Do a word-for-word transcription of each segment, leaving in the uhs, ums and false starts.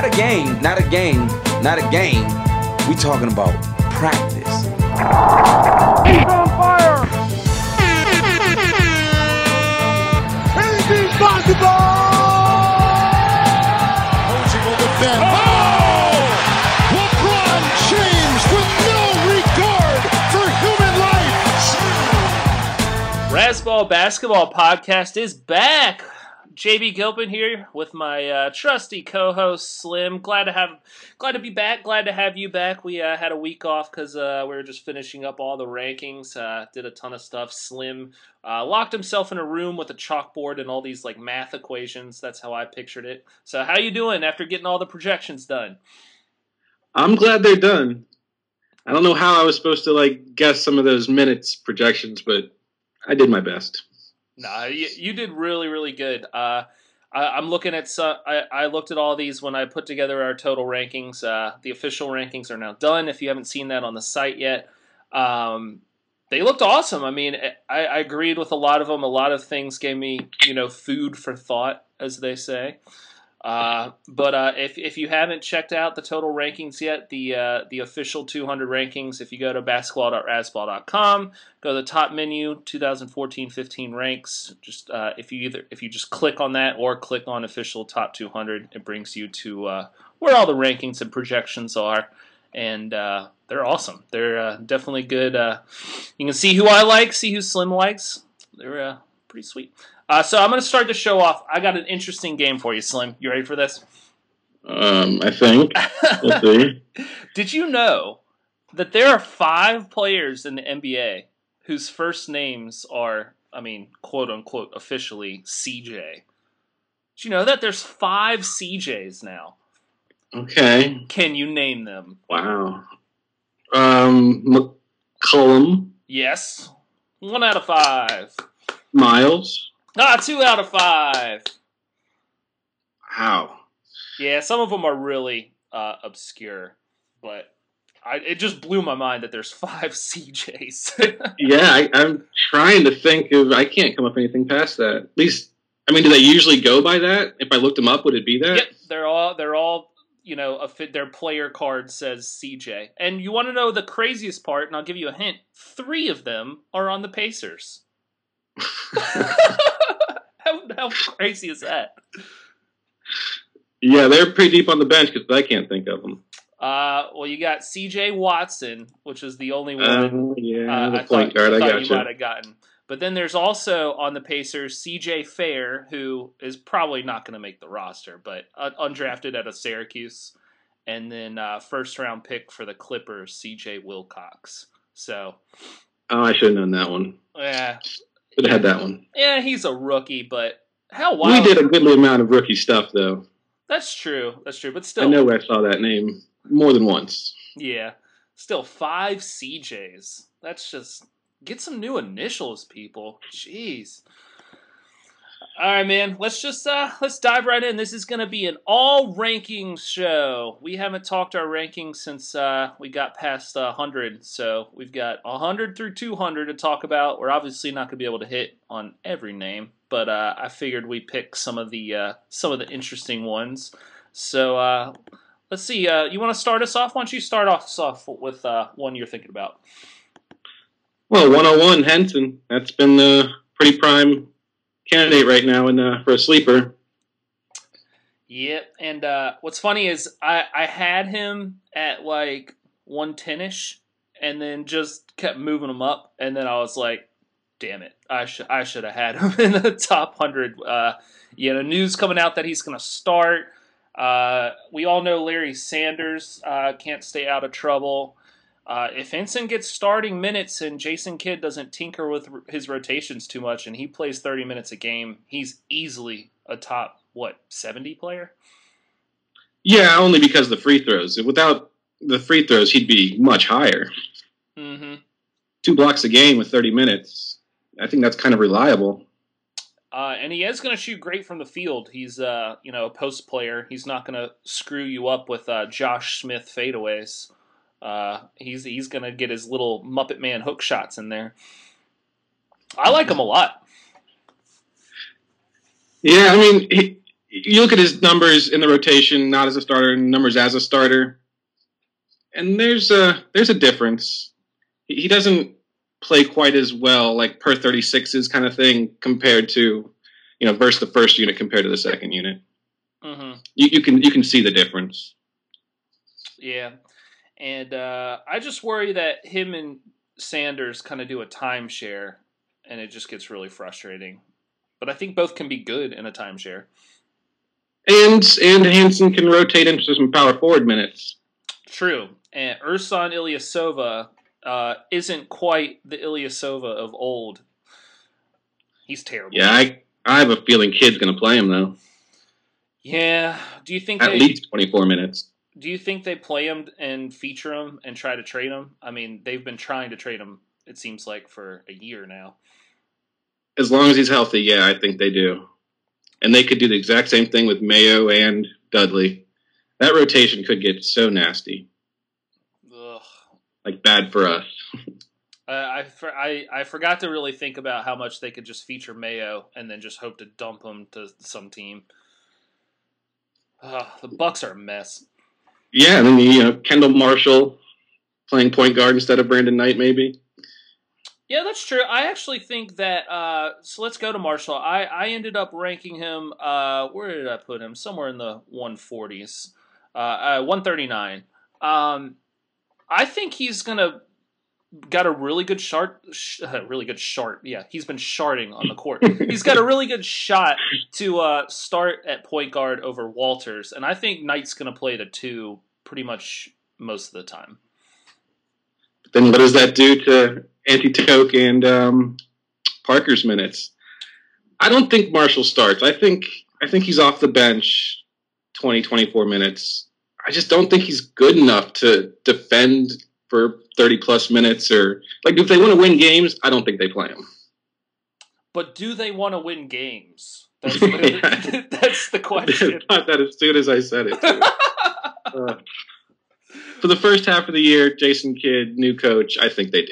a game, not a game, not a game. We talking about practice. He's on fire! Anything's possible! Posey will defend. Oh! LeBron James with no regard for human life. Razzball Basketball Podcast is back. J B Gilpin here with my uh, trusty co-host Slim. Glad to have, glad to be back. Glad to have you back. We uh, had a week off because uh, we were just finishing up all the rankings. Uh, did a ton of stuff. Slim uh, locked himself in a room with a chalkboard and all these like math equations. That's how I pictured it. So how you doing after getting all the projections done? I'm glad they're done. I don't know how I was supposed to like guess some of those minutes projections, but I did my best. No, you, you did really, really good. Uh, I, I'm looking at some, I, I looked at all these when I put together our total rankings. Uh, the official rankings are now done. If you haven't seen that on the site yet, um, they looked awesome. I mean, I, I agreed with a lot of them. A lot of things gave me, you know, food for thought, as they say. Uh, but uh, if if you haven't checked out the total rankings yet, the uh, the official two hundred rankings, if you go to basketball dot razzball dot com, go to the top menu, twenty fourteen fifteen ranks. Just uh, if you either if you just click on that or click on official top two hundred, it brings you to uh, where all the rankings and projections are, and uh, they're awesome. They're uh, definitely good. Uh, you can see who I like, see who Slim likes. They're uh, pretty sweet. Uh, so I'm going to start the show off. I got an interesting game for you, Slim. You ready for this? Um, I think. We'll see. Did you know that there are five players in the N B A whose first names are, I mean, quote unquote, officially C J? Did you know that there's five C Js now? Okay. Can you name them? Wow. Um, McCollum. Yes. One out of five. Miles. Ah, two out of five. Wow. Yeah, some of them are really uh, obscure, but I, it just blew my mind that there's five C Js. Yeah, I, I'm trying to think of. I can't come up with anything past that. At least, I mean, do they usually go by that? If I looked them up, would it be that? Yep, they're all they're all you know. A fit, their player card says C J, and you want to know the craziest part? And I'll give you a hint. Three of them are on the Pacers. how, how crazy is that? Yeah, they're pretty deep on the bench because I can't think of them. Uh, well, you got C J Watson, which is the only one. Uh, yeah, uh, the I point thought, guard. I, I thought got you you. might have gotten. But then there's also on the Pacers C J Fair, who is probably not going to make the roster, but uh, undrafted out of Syracuse, and then uh, first round pick for the Clippers, C J Wilcox. So, Oh, I should have known that one. yeah. Should have had that one. Yeah, he's a rookie, but how wild. We did a goodly amount of rookie stuff, though. That's true. That's true. But still. I know I saw that name more than once. Yeah. Still, five C Js. That's just. Get some new initials, people. Jeez. All right, man. Let's just uh, let's dive right in. This is going to be an all rankings show. We haven't talked our rankings since uh, we got past uh, one hundred, so we've got one hundred through two hundred to talk about. We're obviously not going to be able to hit on every name, but uh, I figured we pick some of the uh, some of the interesting ones. So uh, let's see. Uh, you want to start us off? Why don't you start us off with uh, one you're thinking about? Well, one oh one Henson. That's been the pretty prime candidate right now in, uh, for a sleeper. Yep, and uh, what's funny is I, I had him at like one ten-ish, and then just kept moving him up, and then I was like, damn it, I should I should have had him in the top one hundred. Uh, you know, news coming out that he's going to start. Uh, we all know Larry Sanders uh, can't stay out of trouble. Uh, if Henson gets starting minutes and Jason Kidd doesn't tinker with his rotations too much and he plays thirty minutes a game, he's easily a top, what, seventy player? Yeah, only because of the free throws. Without the free throws, he'd be much higher. Mm-hmm. Two blocks a game with thirty minutes. I think that's kind of reliable. Uh, and he is going to shoot great from the field. He's, uh, you know, a post player. He's not going to screw you up with uh, Josh Smith fadeaways. Uh, he's he's going to get his little Muppet Man hook shots in there. I like him a lot. Yeah, I mean, he, you look at his numbers in the rotation, not as a starter, and numbers as a starter, and there's a there's a difference. He doesn't play quite as well, like per thirty-sixes kind of thing, compared to, you know, versus the first unit compared to the second unit. Mm-hmm. You, you can you can see the difference. Yeah, and uh, I just worry that him and Sanders kind of do a timeshare, and it just gets really frustrating. But I think both can be good in a timeshare. And and Hansen can rotate into some power forward minutes. True, and Ersan Ilyasova uh, isn't quite the Ilyasova of old. He's terrible. Yeah, I I have a feeling Kid's going to play him though. Yeah. Do you think at they, least twenty-four minutes? Do you think they play him and feature him and try to trade him? I mean, they've been trying to trade him. It seems like for a year now. As long as he's healthy, yeah, I think they do. And they could do the exact same thing with Mayo and Dudley. That rotation could get so nasty. Ugh. Like, bad for us. uh, I, I, I forgot to really think about how much they could just feature Mayo and then just hope to dump him to some team. Ugh, the Bucks are a mess. Yeah, and then, you know, Kendall Marshall playing point guard instead of Brandon Knight, maybe. Yeah, that's true. I actually think that, uh, so let's go to Marshall. I, I ended up ranking him, uh, where did I put him? Somewhere in the one forties. Uh, uh, one thirty-nine. Um, I think he's going to, got a really good shot, sh- really good shot. Yeah, he's been sharding on the court. He's got a really good shot to uh, start at point guard over Walters. And I think Knight's going to play the two pretty much most of the time. Then what does that do to Antetokounmpo and um, Parker's minutes? I don't think Marshall starts. I think I think he's off the bench twenty, twenty-four minutes. I just don't think he's good enough to defend for thirty-plus minutes. Or like, if they want to win games, I don't think they play him. But do they want to win games? That's the, that's the question. Not that as soon as I said it. uh, for the first half of the year, Jason Kidd, new coach, I think they do.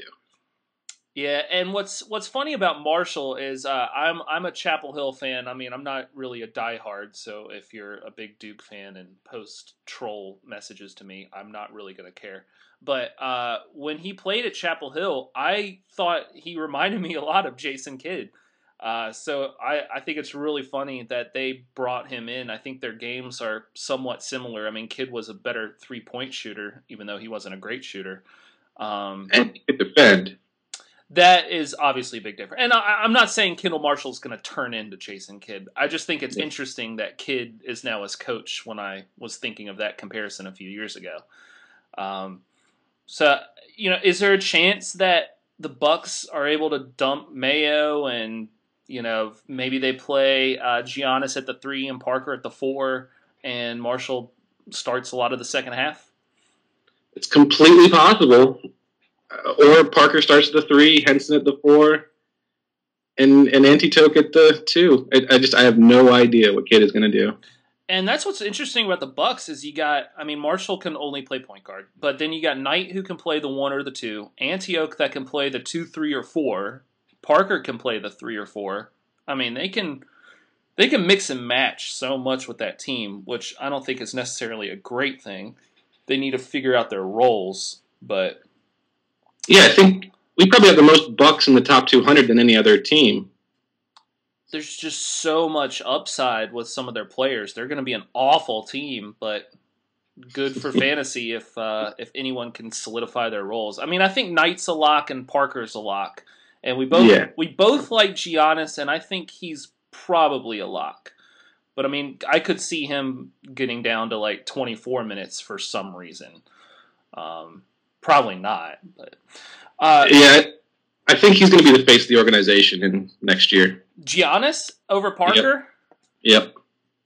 Yeah, and what's what's funny about Marshall is uh, I'm I'm a Chapel Hill fan. I mean, I'm not really a diehard, so if you're a big Duke fan and post troll messages to me, I'm not really going to care. But uh, when he played at Chapel Hill, I thought he reminded me a lot of Jason Kidd. Uh, so I, I think it's really funny that they brought him in. I think their games are somewhat similar. I mean, Kidd was a better three-point shooter, even though he wasn't a great shooter. Um, and he could defend. That is obviously a big difference. And I, I'm not saying Kendall Marshall's going to turn into Jason Kidd. I just think it's yeah. interesting that Kidd is now his coach when I was thinking of that comparison a few years ago. Um, so, you know, is there a chance that the Bucks are able to dump Mayo and, you know, maybe they play uh, Giannis at the three and Parker at the four and Marshall starts a lot of the second half? It's completely possible. Uh, or Parker starts at the three, Henson at the four, and and Antetokounmpo at the two. I, I just I have no idea what Kidd is going to do. And that's what's interesting about the Bucks is you got, I mean, Marshall can only play point guard, but then you got Knight who can play the one or the two, Antioch that can play the two, three, or four, Parker can play the three or four. I mean, they can they can mix and match so much with that team, which I don't think is necessarily a great thing. They need to figure out their roles, but yeah, I think we probably have the most Bucks in the top two hundred than any other team. There's just so much upside with some of their players. They're going to be an awful team, but good for fantasy if uh, if anyone can solidify their roles. I mean, I think Knight's a lock and Parker's a lock, and we both yeah. we both like Giannis, and I think he's probably a lock. But I mean, I could see him getting down to like twenty-four minutes for some reason. Um, probably not, but uh, yeah, I think he's going to be the face of the organization in next year. Giannis over Parker? Yep. Yep.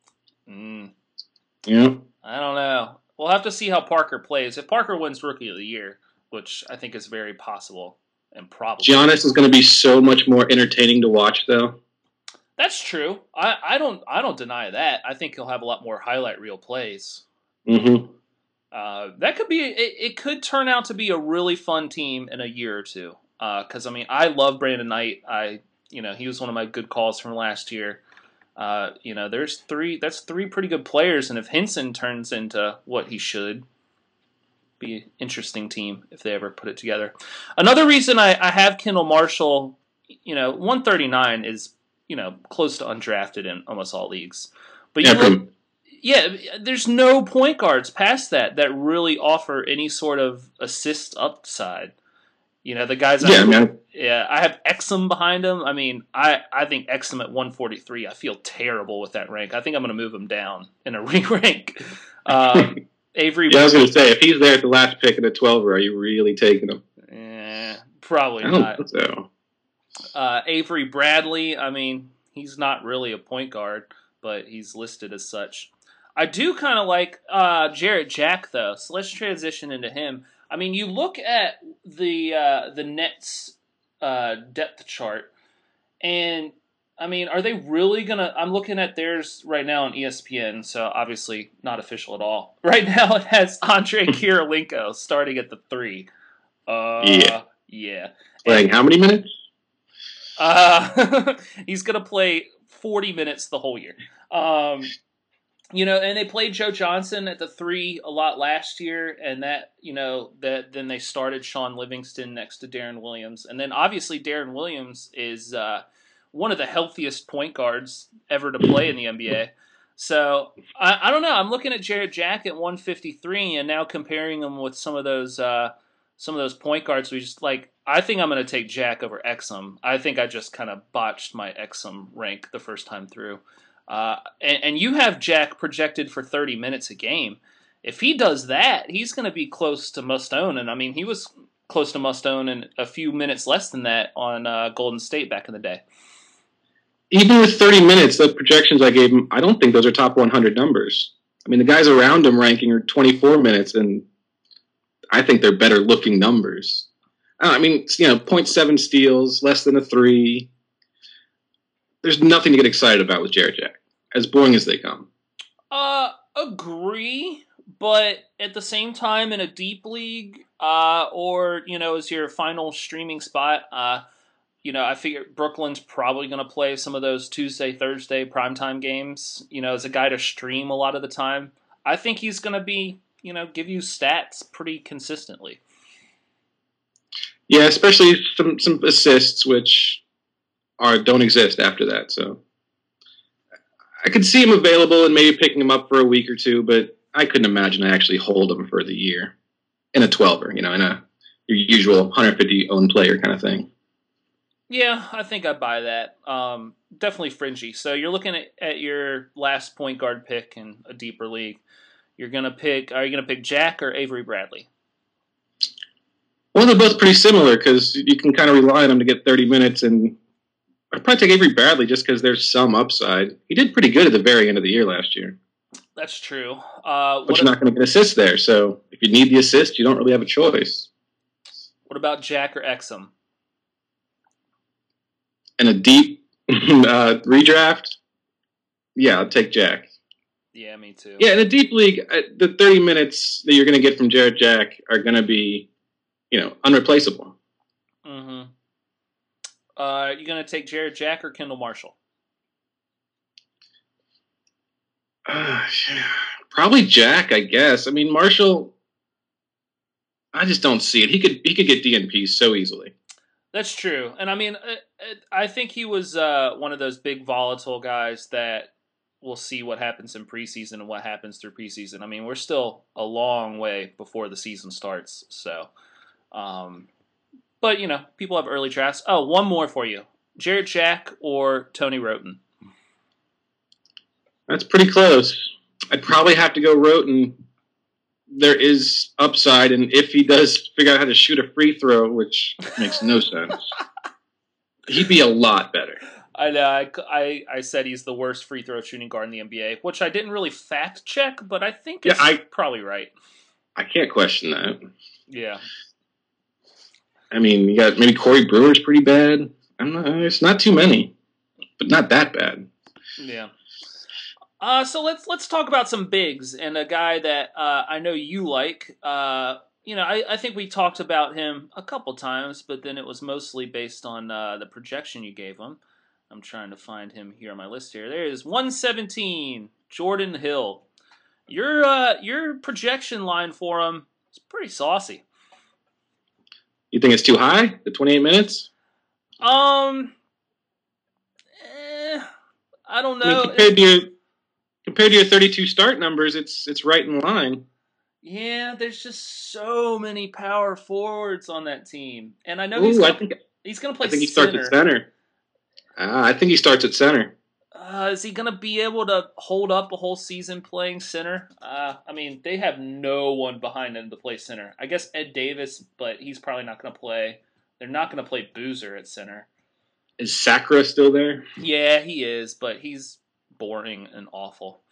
Mm. Yep. I don't know. We'll have to see how Parker plays. If Parker wins Rookie of the Year, which I think is very possible and probable. Giannis is going to be so much more entertaining to watch, though. That's true. I, I don't I don't deny that. I think he'll have a lot more highlight reel plays. Mm-hmm. Uh, that could be. It, it could turn out to be a really fun team in a year or two. Because uh, I mean, I love Brandon Knight. I you know he was one of my good calls from last year. Uh, you know, there's three. That's three pretty good players, and if Henson turns into what he should, be an interesting team if they ever put it together. Another reason I, I have Kendall Marshall, you know, one thirty-nine is, you know, close to undrafted in almost all leagues. But you Yeah, look, from- yeah, there's no point guards past that that really offer any sort of assist upside. You know, the guys. Yeah, I, man. Yeah, I have Exum behind him. I mean, I, I think Exum at one forty-three. I feel terrible with that rank. I think I'm going to move him down in a re-rank. Um, Avery. Yeah, I was going to say, if he's there at the last pick in the twelver, are you really taking him? Eh, probably I don't not. think so. Uh, Avery Bradley. I mean, he's not really a point guard, but he's listed as such. I do kind of like uh, Jarrett Jack, though. So let's transition into him. I mean, you look at the uh, the Nets uh, depth chart, and I mean, are they really gonna? I'm looking at theirs right now on E S P N, so obviously not official at all. Right now, it has Andre Kirilenko starting at the three. Uh, Yeah. yeah. Playing And, how many minutes? uh, he's gonna play forty minutes the whole year. Um, You know, and they played Joe Johnson at the three a lot last year, and that, you know, that then they started Sean Livingston next to Darren Williams. And then obviously Darren Williams is uh, one of the healthiest point guards ever to play in the N B A. So, I, I don't know. I'm looking at Jarrett Jack at one fifty-three and now comparing him with some of those uh, some of those point guards. We just like, I think I'm going to take Jack over Exum. I think I just kind of botched my Exum rank the first time through. Uh, and, and you have Jack projected for thirty minutes a game. If he does that, he's going to be close to must own. And I mean, he was close to must own in a few minutes less than that on uh, Golden State back in the day. Even with thirty minutes, the projections I gave him, I don't think those are top one hundred numbers. I mean, the guys around him ranking are twenty-four minutes, and I think they're better looking numbers. I mean, you know, zero point seven steals, less than a three. There's nothing to get excited about with Jarrett Jack. As boring as they come. Uh, agree, but at the same time, in a deep league, uh, or, you know, as your final streaming spot, uh, you know, I figure Brooklyn's probably going to play some of those Tuesday, Thursday primetime games, you know, as a guy to stream a lot of the time. I think he's going to be, you know, give you stats pretty consistently. Yeah, especially some, some assists, which are don't exist after that, so... I could see him available and maybe picking him up for a week or two, but I couldn't imagine I actually hold him for the year in a twelver, you know, in a your usual one hundred fifty own player kind of thing. Yeah, I think I buy that. Um, definitely fringy. So you're looking at, at your last point guard pick in a deeper league. You're gonna pick. Are you gonna pick Jack or Avery Bradley? Well, they're both pretty similar because you can kind of rely on them to get thirty minutes and. I'd probably take Avery Bradley just because there's some upside. He did pretty good at the very end of the year last year. That's true. Uh, but you're not going to get assists there, so if you need the assist, you don't really have a choice. What about Jack or Exum? In a deep uh, redraft, yeah, I'll take Jack. Yeah, me too. Yeah, in a deep league, uh, the thirty minutes that you're going to get from Jarrett Jack are going to be, you know, unreplaceable. Mm-hmm. Uh, you going to take Jarrett Jack or Kendall Marshall? Uh, probably Jack, I guess. I mean, Marshall, I just don't see it. He could he could get D N P so easily. That's true. And I mean, I think he was uh, one of those big volatile guys that we'll see what happens in preseason and what happens through preseason. I mean, we're still a long way before the season starts. So, um, but, you know, people have early drafts. Oh, one more for you. Jarrett Jack or Tony Roten? That's pretty close. I'd probably have to go Roten. There is upside, and if he does figure out how to shoot a free throw, which makes no sense, he'd be a lot better. I know. I, I, I said he's the worst free throw shooting guard in the N B A, which I didn't really fact check, but I think it's yeah, I, probably right. I can't question that. Yeah. I mean, you got maybe Corey Brewer's pretty bad. I don't know. It's not too many, but not that bad. Yeah. Uh, so let's let's talk about some bigs and a guy that uh, I know you like. Uh, you know, I, I think we talked about him a couple times, but then it was mostly based on uh, the projection you gave him. I'm trying to find him here on my list here. There it is, one seventeen, Jordan Hill. Your uh, your projection line for him is pretty saucy. You think it's too high? The twenty-eight minutes? Um, eh, I don't know. I mean, compared to your compared to your thirty-two start numbers, it's it's right in line. Yeah, there's just so many power forwards on that team, and I know Ooh, he's gonna, I think he's going to play. I think he center. starts at center. Uh, I think he starts at center. Uh, is he going to be able to hold up a whole season playing center? Uh, I mean, they have no one behind them to play center. I guess Ed Davis, but he's probably not going to play. They're not going to play Boozer at center. Is Sacra still there? Yeah, he is, but he's boring and awful.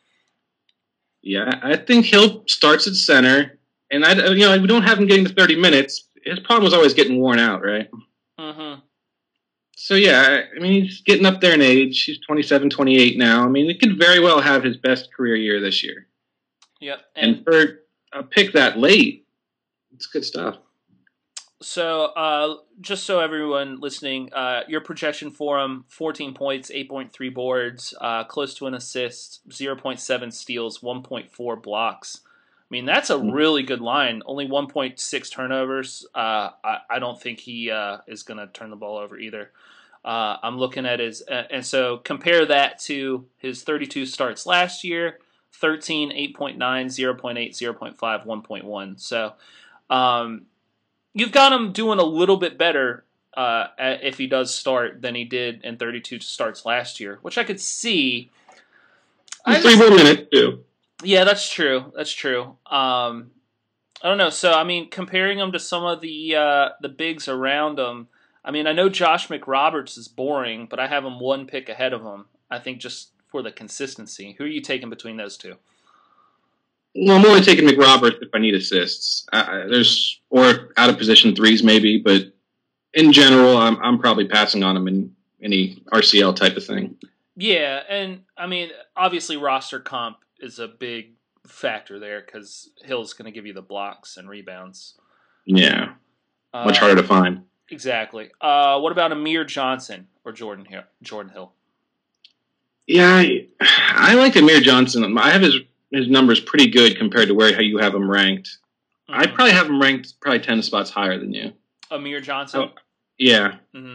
Yeah, I think Hill starts at center, and I, you know, we don't have him getting to thirty minutes. His problem was always getting worn out, right? Mm-hmm. So, yeah, I mean, he's getting up there in age. He's twenty-seven, twenty-eight now. I mean, he could very well have his best career year this year. Yep. And, and for a pick that late, it's good stuff. So, uh, just so everyone listening, uh, your projection for him, fourteen points, eight point three boards, uh, close to an assist, zero point seven steals, one point four blocks. I mean, that's a really good line. Only one point six turnovers. Uh, I, I don't think he uh, is going to turn the ball over either. Uh, I'm looking at his, uh, and so compare that to his thirty-two starts last year, thirteen, eight point nine, zero point eight, zero point five, one point one. So um, you've got him doing a little bit better uh, if he does start than he did in thirty-two starts last year, which I could see. Three more minutes, too. Yeah, that's true. That's true. Um, I don't know. So, I mean, comparing him to some of the uh, the bigs around him, I mean, I know Josh McRoberts is boring, but I have him one pick ahead of him. I think just for the consistency. Who are you taking between those two? Well, I'm only taking McRoberts if I need assists. Uh, there's or out of position threes maybe, but in general, I'm I'm probably passing on him in any R C L type of thing. Yeah, and I mean, obviously roster comp is a big factor there because Hill's going to give you the blocks and rebounds. Yeah, much uh, harder to find. Exactly. Uh, what about Amir Johnson or Jordan Hill? Jordan Hill. Yeah, I, I like Amir Johnson. I have his his numbers pretty good compared to where you have him ranked. Mm-hmm. I probably have him ranked probably ten spots higher than you. Amir Johnson. Oh, yeah. Mm-hmm.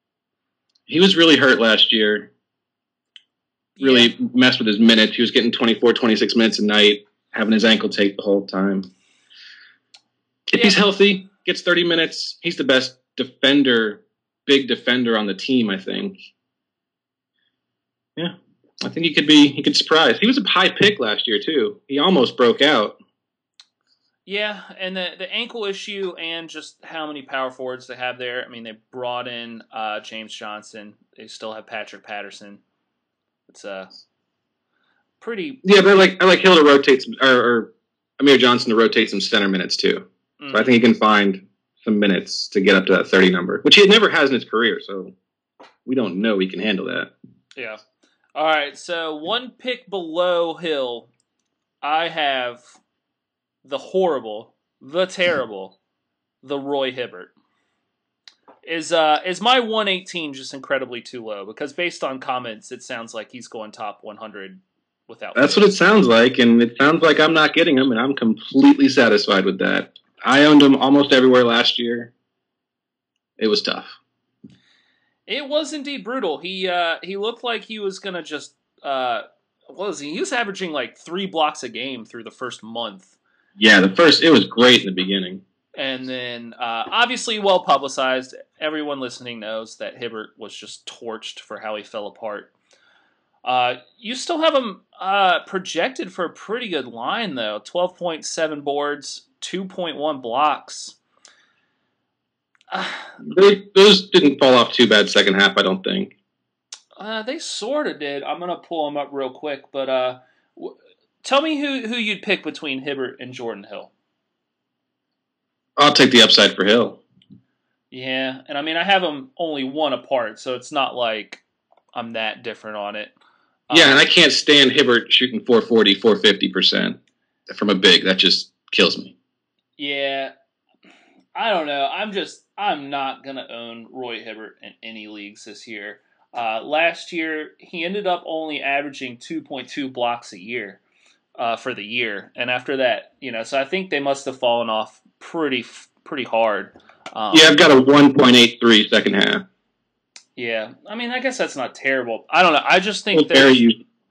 He was really hurt last year. Really yeah. messed with his minutes. He was getting twenty-four, twenty-six minutes a night, having his ankle taped the whole time. If yeah. he's healthy, gets thirty minutes, he's the best defender, big defender on the team, I think. Yeah, I think he could be, he could surprise. He was a high pick last year, too. He almost broke out. Yeah, and the, the ankle issue and just how many power forwards they have there. I mean, they brought in uh, James Johnson. They still have Patrick Patterson. It's a uh, pretty... Yeah, but I like, I like Hill to rotate some, or, or Amir Johnson to rotate some center minutes, too. Mm-hmm. So I think he can find some minutes to get up to that thirty number, which he never has in his career, so we don't know he can handle that. Yeah. All right, so one pick below Hill, I have the horrible, the terrible, the Roy Hibbert. Is uh is my one eighteen just incredibly too low? Because based on comments, it sounds like he's going top one hundred without. That's what it sounds like, and it sounds like I'm not getting him, and I'm completely satisfied with that. I owned him almost everywhere last year. It was tough. It was indeed brutal. He uh, he looked like he was gonna just uh, what was he? He was averaging like three blocks a game through the first month. Yeah, the first it was great in the beginning, and then uh, obviously well publicized. Everyone listening knows that Hibbert was just torched for how he fell apart. Uh, you still have him uh, projected for a pretty good line though. twelve point seven boards, two point one blocks. Uh, they, those didn't fall off too bad second half, I don't think. Uh, they sort of did. I'm going to pull them up real quick, but uh, w- tell me who, who you'd pick between Hibbert and Jordan Hill. I'll take the upside for Hill. Yeah, and I mean, I have them only one apart, so it's not like I'm that different on it. Yeah, um, and I Um, can't stand Hibbert shooting four forty, four fifty percent from a big. That just kills me. Yeah, I don't know. I'm just, I'm not going to own Roy Hibbert in any leagues this year. Uh, last year, he ended up only averaging two point two blocks a year uh, for the year, and after that, you know, so I think they must have fallen off pretty pretty hard. Um, yeah, I've got a one point eight three second half. Yeah, I mean, I guess that's not terrible. I don't know. I just think Well, there's,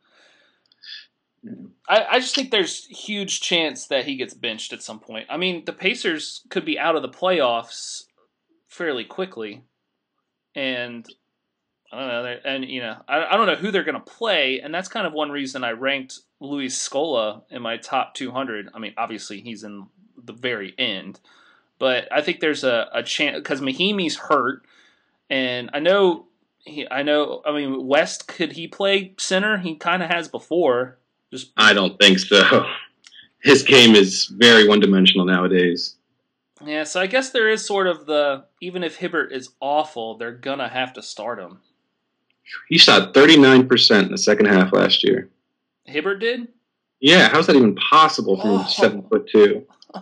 I, I just think there's huge chance that he gets benched at some point. I mean, the Pacers could be out of the playoffs fairly quickly, and I don't know. And you know, I, I don't know who they're going to play, and that's kind of one reason I ranked Luis Scola in my top two hundred. I mean, obviously he's in the very end, but I think there's a, a chance because Mahimi's hurt. And I know, he, I know. I mean, West, could he play center? He kind of has before. Just I don't think so. His game is very one-dimensional nowadays. Yeah, so I guess there is sort of the, even if Hibbert is awful, they're gonna have to start him. He shot thirty-nine percent in the second half last year. Hibbert did? Yeah, how's that even possible from Oh. seven foot two?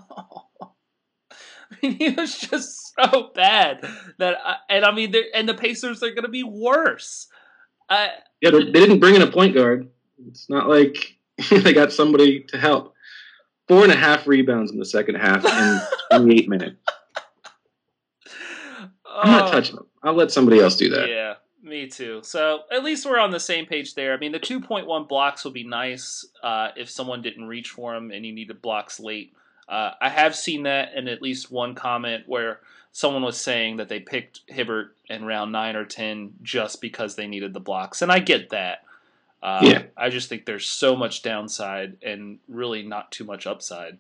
I mean, he was just so bad that, I, and I mean, they're- and the Pacers are going to be worse. I, Yeah, they, they didn't bring in a point guard. It's not like they got somebody to help. Four and a half rebounds in the second half in twenty-eight minutes. I'm not oh, touching them. I'll let somebody else do that. Yeah, me too. So at least we're on the same page there. I mean, the two point one blocks would be nice uh, if someone didn't reach for him and he needed blocks late. Uh, I have seen that in at least one comment where someone was saying that they picked Hibbert in round nine or ten just because they needed the blocks, and I get that. Uh, Yeah. I just think there's so much downside and really not too much upside.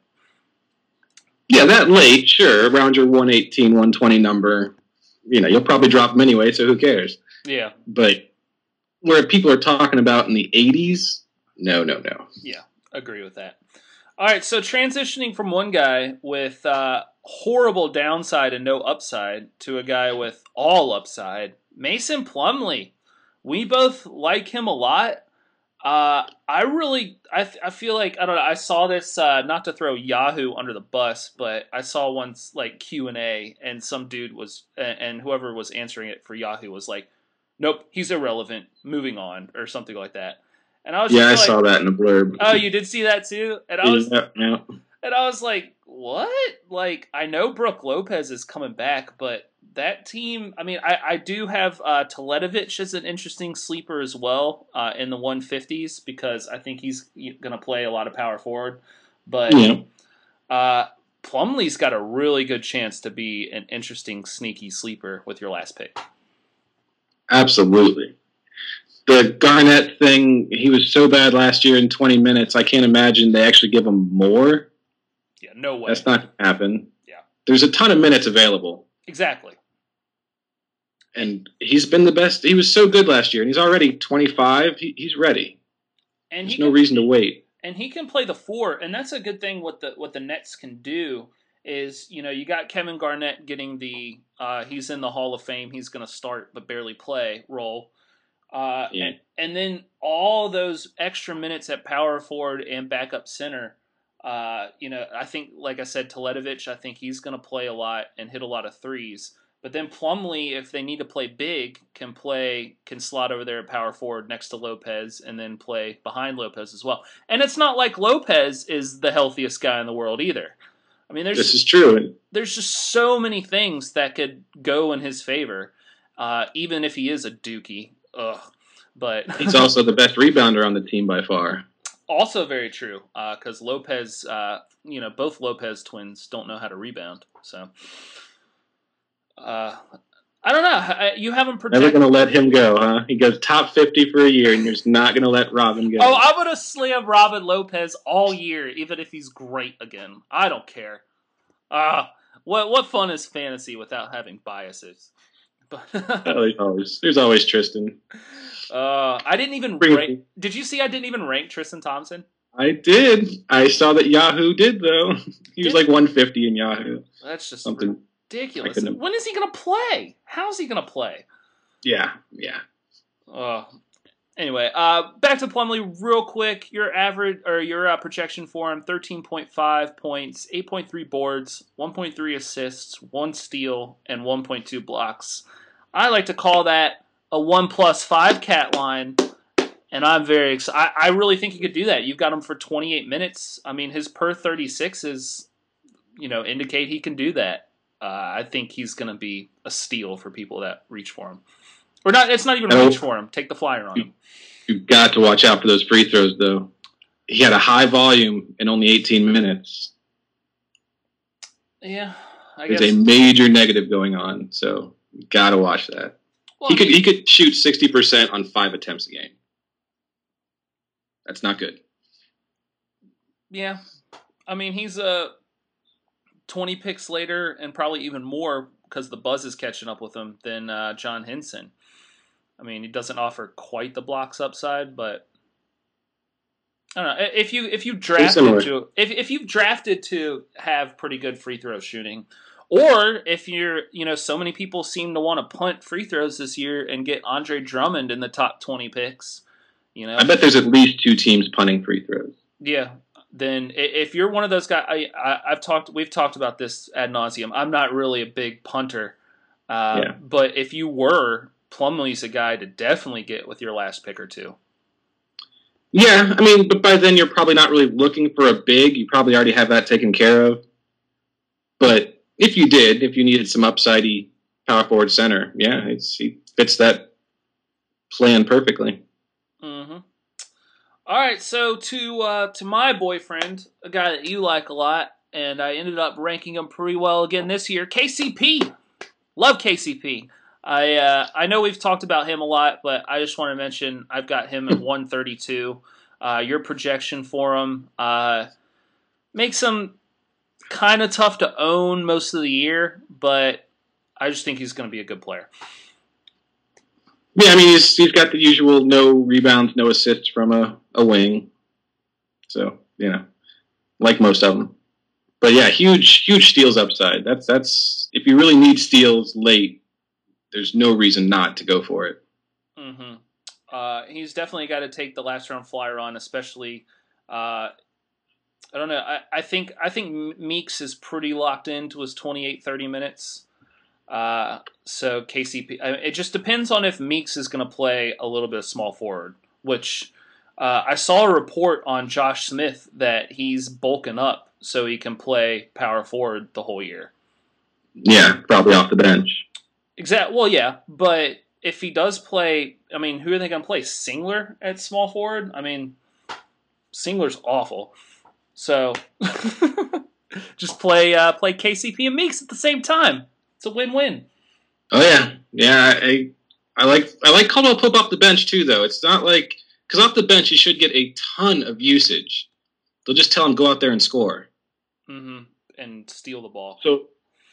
Yeah, that late, sure, around your one eighteen, one twenty number, you know, you'll probably drop them anyway, so who cares? Yeah, But where people are talking about in the eighties, no, no, no. yeah, agree with that. All right, so transitioning from one guy with uh, horrible downside and no upside to a guy with all upside, Mason Plumlee. We both like him a lot. Uh, I really, I, I feel like, I don't know, I saw this, uh, not to throw Yahoo under the bus, but I saw once, like, Q and A, and some dude was, and whoever was answering it for Yahoo was like, nope, he's irrelevant, moving on, or something like that. And I was Yeah, I just like, saw that in the blurb. oh, you did see that too? And I was, yeah, yeah. and I was like, what? Like, I know Brooke Lopez is coming back, but that team, I mean, I, I do have uh, Teletovic as an interesting sleeper as well uh, in the one fifties because I think he's going to play a lot of power forward. But Yeah. uh, Plumlee's got a really good chance to be an interesting, sneaky sleeper with your last pick. Absolutely. The Garnett thing, he was so bad last year in twenty minutes, I can't imagine they actually give him more. Yeah, no way. That's not going to happen. Yeah. There's a ton of minutes available. Exactly. And he's been the best. He was so good last year, and he's already twenty-five. He, he's ready. And There's he no can, reason to wait. and he can play the four, and that's a good thing. What the what the Nets can do is, you know, you got Kevin Garnett getting the uh, he's in the Hall of Fame. He's going to start but barely play role, uh, Yeah. and and then all those extra minutes at power forward and backup center. Uh, you know, I think, like I said, Teletovic, I think he's going to play a lot and hit a lot of threes. But then Plumlee, if they need to play big, can play can slot over there at power forward next to Lopez and then play behind Lopez as well. And it's not like Lopez is the healthiest guy in the world either. I mean, there's This is true. there's just so many things that could go in his favor, uh, even if he is a dookie. Ugh. But He's also the best rebounder on the team by far. also very true because uh, Lopez, uh, you know, both Lopez twins don't know how to rebound. So. Uh, I don't know. I, you haven't Never projected. going to let him go, huh? He goes top fifty for a year, and you're just not going to let Robin go. Oh, I'm gonna slam Robin Lopez all year, even if he's great again. I don't care. Ah, uh, what what fun is fantasy without having biases? But Oh, there's always, there's always Tristan. uh, I didn't even Bring rank. it. Did you see? I didn't even rank Tristan Thompson. I did. I saw that Yahoo did, though. He was Did- like one fifty in Yahoo. That's just Something. ridiculous. I couldn't- When is he gonna play? How is he gonna play? Yeah, yeah. Uh, anyway, uh, back to Plumlee real quick. Your average or your uh, projection for him: thirteen point five points, eight point three boards, one point three assists, one steal, and one point two blocks. I like to call that a one plus five cat line, and I'm very excited. I, I really think he could do that. You've got him for twenty-eight minutes. I mean, his per thirty-six is, you know, indicate he can do that. Uh, I think he's going to be a steal for people that reach for him. Or not. It's not even Oh. reach for him. Take the flyer on him. You've got to watch out for those free throws, though. He had a high volume in only eighteen minutes. Yeah, I There's guess. a major negative going on, so you got to watch that. Well, He I could mean- he could shoot sixty percent on five attempts a game. That's not good. Yeah, I mean he's a twenty picks later, and probably even more because the buzz is catching up with him than uh, John Henson. I mean, he doesn't offer quite the blocks upside, but I don't know if you if you drafted similar. to if if you've drafted to have pretty good free throw shooting, or if you're you know so many people seem to want to punt free throws this year and get Andre Drummond in the top twenty picks, you know, I bet there's at least two teams punting free throws. yeah. Then i- if you're one of those guys, I, I I've talked we've talked about this ad nauseum. I'm not really a big punter, uh, Yeah. but if you were, Plumlee's a guy to definitely get with your last pick or two. Yeah, I mean, but by then you're probably not really looking for a big. You probably already have that taken care of. But if you did, if you needed some upsidey power forward center, yeah, it's, he fits that plan perfectly. Mm-hmm. All right, so to uh, to my boyfriend, a guy that you like a lot, and I ended up ranking him pretty well again this year, K C P. Love K C P. I uh, I know we've talked about him a lot, but I just want to mention I've got him at one thirty-two. Uh, your projection for him uh, makes him kind of tough to own most of the year, but I just think he's going to be a good player. Yeah, I mean, he's he's got the usual no rebounds, no assists from a, a wing. So, you know, like most of them. But yeah, huge, huge steals upside. That's, that's if you really need steals late, there's no reason not to go for it. Mm-hmm. Uh, he's definitely got to take the last round flyer on, especially. Uh, I don't know. I, I think I think Meeks is pretty locked into his twenty-eight, thirty minutes. Uh, so K C P. I, it just depends on if Meeks is going to play a little bit of small forward, which uh, I saw a report on Josh Smith that he's bulking up so he can play power forward the whole year. Yeah, probably off the bench. Exactly. Well, yeah, but if he does play, I mean, who are they going to play? Singler at small forward? I mean, Singler's awful. So just play uh, play K C P and Meeks at the same time. It's a win-win. Oh yeah, yeah. I I like I like Caldwell Pope off the bench too, though. It's not like because off the bench he should get a ton of usage. They'll just tell him go out there and score. Mm-hmm. And steal the ball. So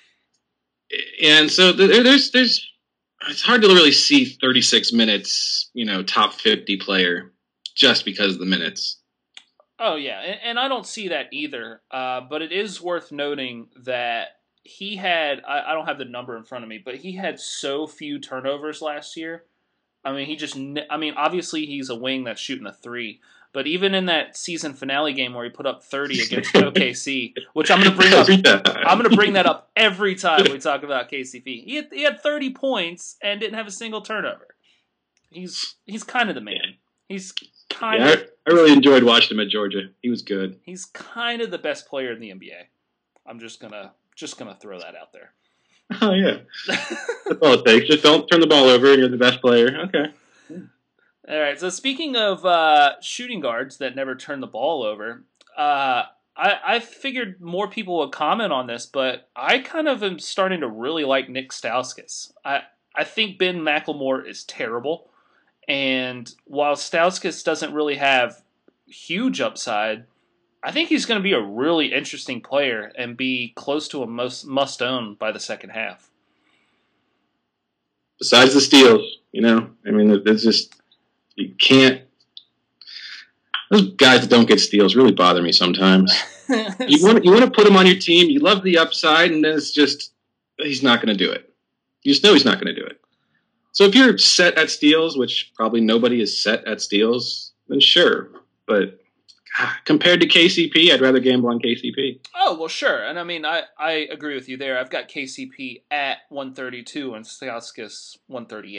and so there, there's there's it's hard to really see thirty-six minutes, you know, top fifty player just because of the minutes. Oh, yeah, and, and I don't see that either. Uh, but it is worth noting that he had, I, I don't have the number in front of me, but he had so few turnovers last year. I mean, he just, I mean, obviously he's a wing that's shooting a three. But even in that season finale game where he put up thirty against O K C, which I'm going to bring up, I'm going to bring that up every time we talk about K C P. He had, he had thirty points and didn't have a single turnover. He's he's kind of the man. He's kind Yeah, of I, I really enjoyed watching him at Georgia. He was good. he's kind of the best player in the N B A. I'm just gonna just gonna throw that out there. Oh yeah, that's all it takes. Just don't turn the ball over, and you're the best player. Okay. All right. So speaking of uh, shooting guards that never turn the ball over, uh, I, I figured more people would comment on this, but I kind of am starting to really like Nick Stauskas. I I think Ben McLemore is terrible, and while Stauskas doesn't really have huge upside, I think he's going to be a really interesting player and be close to a most must own by the second half. Besides the steals, you know, I mean, there's just you can't. Those guys that don't get steals really bother me sometimes. You want you want to put him on your team. You love the upside, and then it's just he's not going to do it. You just know he's not going to do it. So if you're set at steals, which probably nobody is set at steals, then sure. But God, compared to K C P, I'd rather gamble on K C P. Oh, well, sure. And I mean, I, I agree with you there. I've got K C P at one thirty-two and Stauskas one thirty-eight.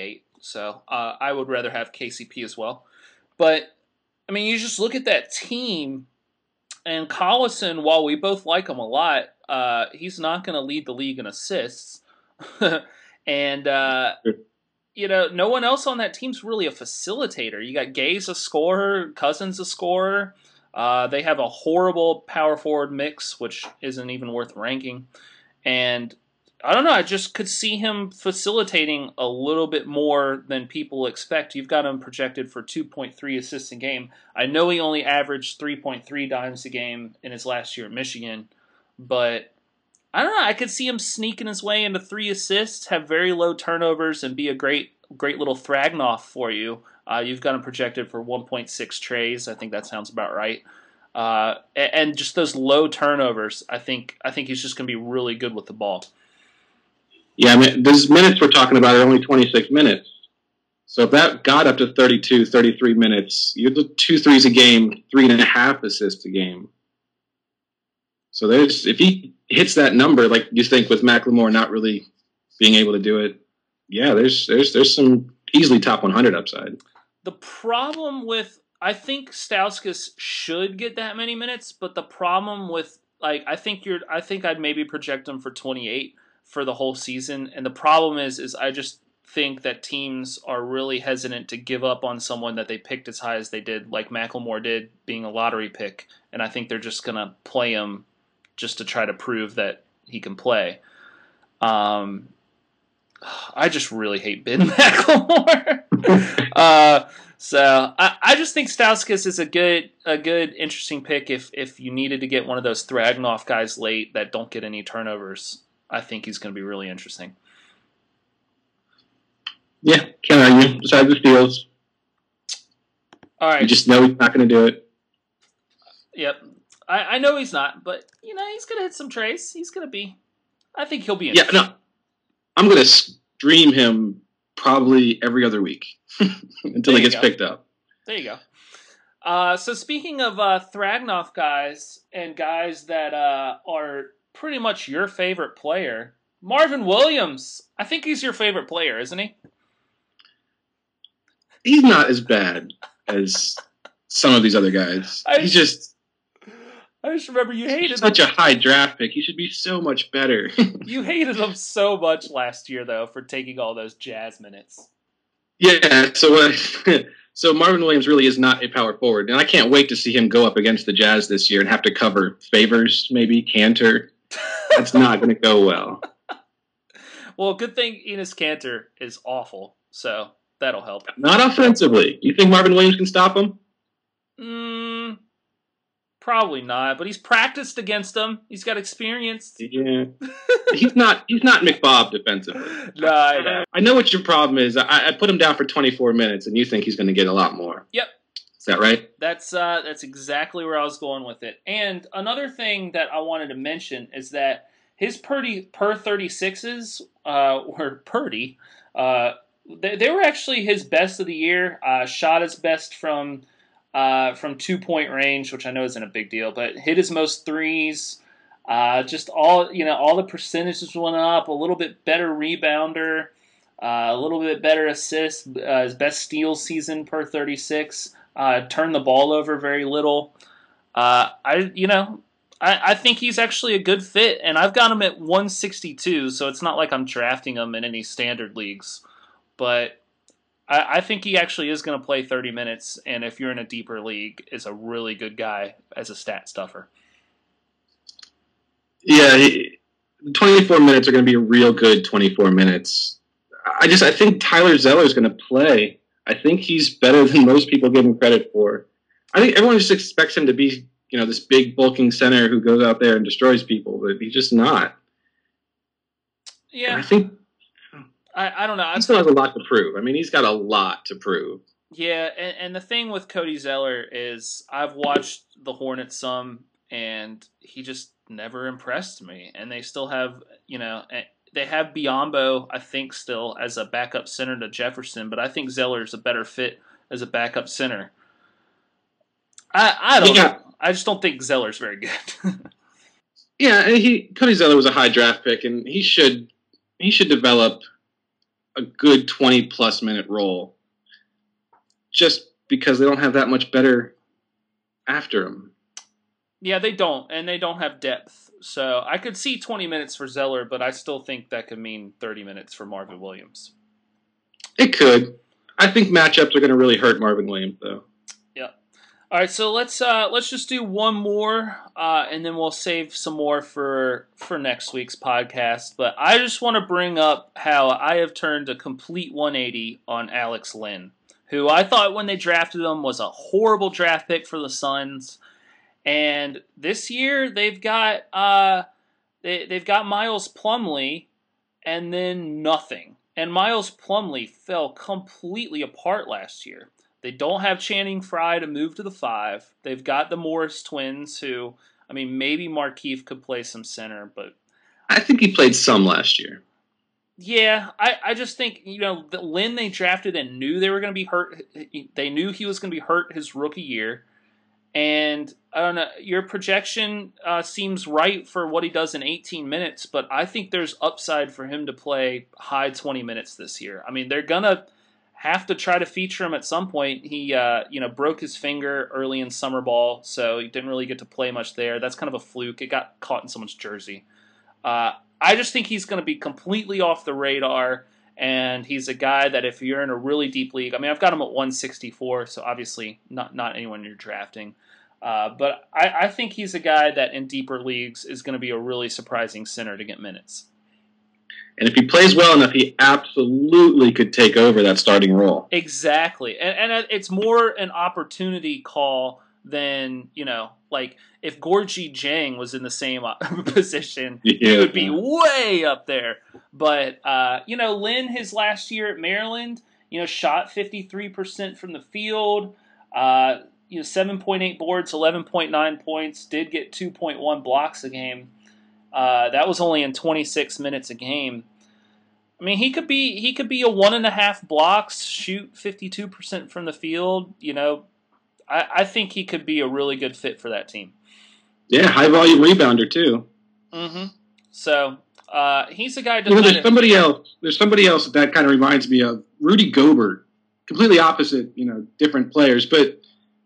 So uh, I would rather have K C P as well. But, I mean, you just look at that team, and Collison, while we both like him a lot, uh, he's not going to lead the league in assists. and, uh, you know, no one else on that team's really a facilitator. You got Gay's a scorer, Cousins a scorer. Uh, they have a horrible power forward mix, which isn't even worth ranking. And I don't know, I just could see him facilitating a little bit more than people expect. You've got him projected for two point three assists a game. I know he only averaged three point three dimes a game in his last year at Michigan, but I don't know, I could see him sneaking his way into three assists, have very low turnovers, and be a great great little Thragnoff for you. Uh, you've got him projected for one point six trays. I think that sounds about right. Uh, and just those low turnovers, I think I think he's just going to be really good with the ball. Yeah, I mean, those minutes we're talking about are only twenty-six minutes. So if that got up to thirty-two, thirty-three minutes, you're the two threes a game, three and a half assists a game. So there's if he hits that number, like you think with McLemore not really being able to do it, yeah, there's there's there's some easily top one hundred upside. The problem with I think Stauskas should get that many minutes, but the problem with like I think you're I think I'd maybe project him for twenty-eight for the whole season, and the problem is is I just think that teams are really hesitant to give up on someone that they picked as high as they did, like McLemore did, being a lottery pick, and I think they're just gonna play him just to try to prove that he can play. Um, I just really hate Ben McLemore. uh, so I, I just think Stauskas is a good a good interesting pick if if you needed to get one of those Thragnoff guys late that don't get any turnovers. I think he's going to be really interesting. Yeah, can't argue. Besides the steals. All right. You just know he's not going to do it. Yep. I, I know he's not, but, you know, he's going to hit some trays. He's going to be – I think he'll be – Yeah, no. I'm going to stream him probably every other week until he gets go. picked up. There you go. Uh, so speaking of uh, Thragnoff guys and guys that uh, are – pretty much your favorite player, Marvin Williams. I think he's your favorite player, isn't he? He's not as bad as some of these other guys. I he's just... I just remember you hated such him. a high draft pick. He should be so much better. You hated him so much last year, though, for taking all those Jazz minutes. Yeah, so uh, so Marvin Williams really is not a power forward, and I can't wait to see him go up against the Jazz this year and have to cover Favors, maybe, Cantor. That's not going to go well. Well, good thing Enes Kanter is awful, so that'll help. Not offensively. You think Marvin Williams can stop him? Mm, probably not, but he's practiced against him. He's got experience. Yeah. he's not He's not McBob defensively. No, I know. I know what your problem is. I, I put him down for twenty-four minutes, and you think he's going to get a lot more. Yep. Is that right? That's uh, that's exactly where I was going with it. And another thing that I wanted to mention is that his Purdy per thirty-sixes uh, were Purdy. Uh, they, they were actually his best of the year. Uh, shot his best from uh, from two point range, which I know isn't a big deal, but hit his most threes. Uh, just all you know, all the percentages went up. A little bit better rebounder, uh, a little bit better assist. Uh, his best steal season per thirty-six. Uh, turned the ball over very little. Uh, I, you know, I, I think he's actually a good fit, and I've got him at one sixty-two, so it's not like I'm drafting him in any standard leagues. But I, I think he actually is going to play thirty minutes, and if you're in a deeper league, is a really good guy as a stat stuffer. Yeah, he, twenty-four minutes are going to be a real good twenty-four minutes. I just I think Tyler Zeller is going to play. I think he's better than most people give him credit for. I think everyone just expects him to be, you know, this big bulking center who goes out there and destroys people, but he's just not. Yeah, and I think I, I don't know. He still has a lot to prove. I mean, he's got a lot to prove. Yeah, and, and the thing with Cody Zeller is I've watched the Hornets some, and he just never impressed me. And they still have, you know. They have Biyombo, I think, still as a backup center to Jefferson, but I think Zeller's a better fit as a backup center. I I don't yeah. know. I just don't think Zeller's very good. Yeah, he Cody Zeller was a high draft pick, and he should he should develop a good twenty plus minute role, just because they don't have that much better after him. Yeah, they don't, and they don't have depth. So I could see twenty minutes for Zeller, but I still think that could mean thirty minutes for Marvin Williams. It could. I think matchups are going to really hurt Marvin Williams, though. Yeah. All right, so let's uh, let's just do one more, uh, and then we'll save some more for for next week's podcast. But I just want to bring up how I have turned a complete one eighty on Alex Lynn, who I thought when they drafted him was a horrible draft pick for the Suns. And this year they've got uh, they they've got Miles Plumlee, and then nothing. And Miles Plumlee fell completely apart last year. They don't have Channing Frye to move to the five. They've got the Morris twins, who I mean, maybe Markieff could play some center, but I think he played some last year. Yeah, I, I just think, you know, the Lynn they drafted and knew they were going to be hurt. They knew he was going to be hurt his rookie year. And I don't know, your projection uh, seems right for what he does in eighteen minutes, but I think there's upside for him to play high twenty minutes this year. I mean, they're going to have to try to feature him at some point. He, uh, you know, broke his finger early in summer ball, so he didn't really get to play much there. That's kind of a fluke. It got caught in someone's jersey. Uh, I just think he's going to be completely off the radar, and he's a guy that if you're in a really deep league, I mean, I've got him at one sixty-four, so obviously not not anyone you're drafting. Uh, but I, I think he's a guy that in deeper leagues is going to be a really surprising center to get minutes. And if he plays well enough, he absolutely could take over that starting role. Exactly. And, and it's more an opportunity call than, you know, like if Gorgie Jang was in the same position, yeah. He would be way up there. But, uh, you know, Lynn, his last year at Maryland, you know, shot fifty-three percent from the field, uh, you know, seven point eight boards, eleven point nine points, did get two point one blocks a game. Uh, that was only in twenty-six minutes a game. I mean, he could be he could be a one and a half blocks, shoot fifty-two percent from the field. You know, I, I think he could be a really good fit for that team. Yeah, high volume rebounder too. Mm-hmm. So uh, he's a guy. To you know, there's somebody else. There's somebody else that kind of reminds me of Rudy Gobert. Completely opposite, you know, different players, but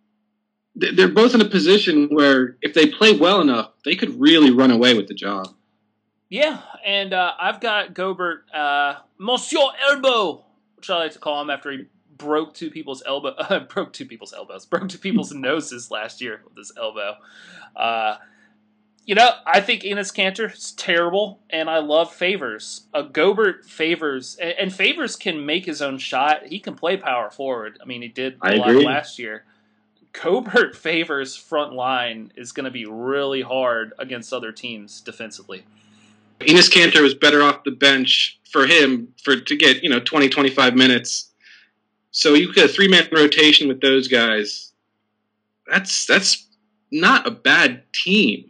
they're both in a position where if they play well enough, they could really run away with the job. Yeah, and uh, I've got Gobert, uh, Monsieur Elbow, which I like to call him after he broke two people's elbow, uh, broke two people's elbows, broke two people's noses last year with his elbow. Uh, you know, I think Enes Kanter is terrible, and I love Favors. Uh, Gobert Favors, and, and Favors can make his own shot. He can play power forward. I mean, he did a I lot agree. last year. Gobert Favors' front line is going to be really hard against other teams defensively. Enes Kanter was better off the bench for him for to get, you know, twenty, twenty-five minutes. So you get a three-man rotation with those guys. That's that's not a bad team.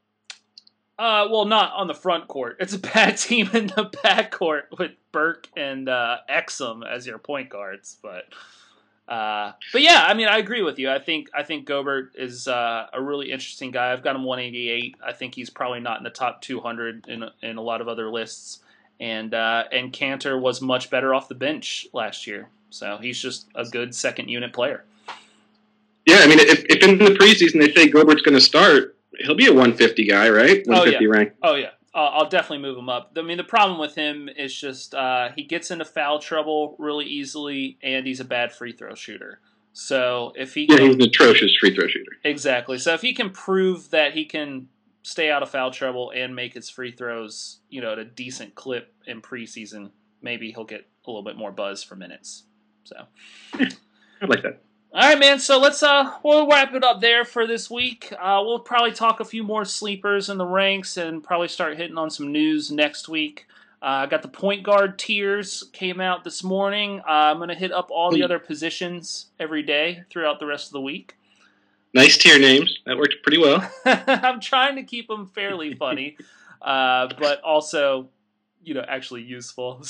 Uh, well, not on the front court. It's a bad team in the back court with Burke and uh, Exum as your point guards, but. Uh, but yeah, I mean, I agree with you. I think I think Gobert is uh, a really interesting guy. I've got him one eighty-eight. I think he's probably not in the top two hundred in in a lot of other lists. And uh, and Kanter was much better off the bench last year, so he's just a good second unit player. Yeah, I mean, if, if in the preseason they say Gobert's going to start, he'll be a one fifty guy, right? one fifty oh, yeah. rank. Oh yeah. Uh, I'll definitely move him up. I mean, the problem with him is just uh, he gets into foul trouble really easily, and he's a bad free throw shooter. So if he yeah, can, he's an atrocious free throw shooter. Exactly. So if he can prove that he can stay out of foul trouble and make his free throws, you know, at a decent clip in preseason, maybe he'll get a little bit more buzz for minutes. So I like that. All right, man. So let's uh, we'll wrap it up there for this week. Uh, we'll probably talk a few more sleepers in the ranks and probably start hitting on some news next week. I uh, got the point guard tiers came out this morning. Uh, I'm gonna hit up all the other positions every day throughout the rest of the week. Nice tier names. That worked pretty well. I'm trying to keep them fairly funny, uh, but also, you know, actually useful.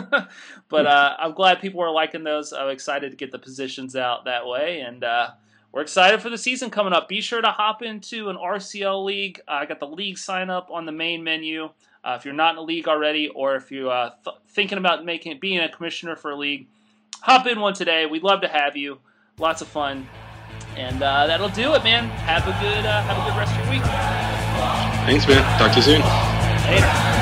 but uh, I'm glad people are liking those. I'm excited to get the positions out that way, and uh, we're excited for the season coming up. Be sure to hop into an R C L league. Uh, I got the league sign up on the main menu. Uh, if you're not in a league already, or if you're uh, th- thinking about making being a commissioner for a league, hop in one today. We'd love to have you. Lots of fun. And uh, that'll do it, man. Have a good uh, have a good rest of your week. Thanks, man. Talk to you soon. Later.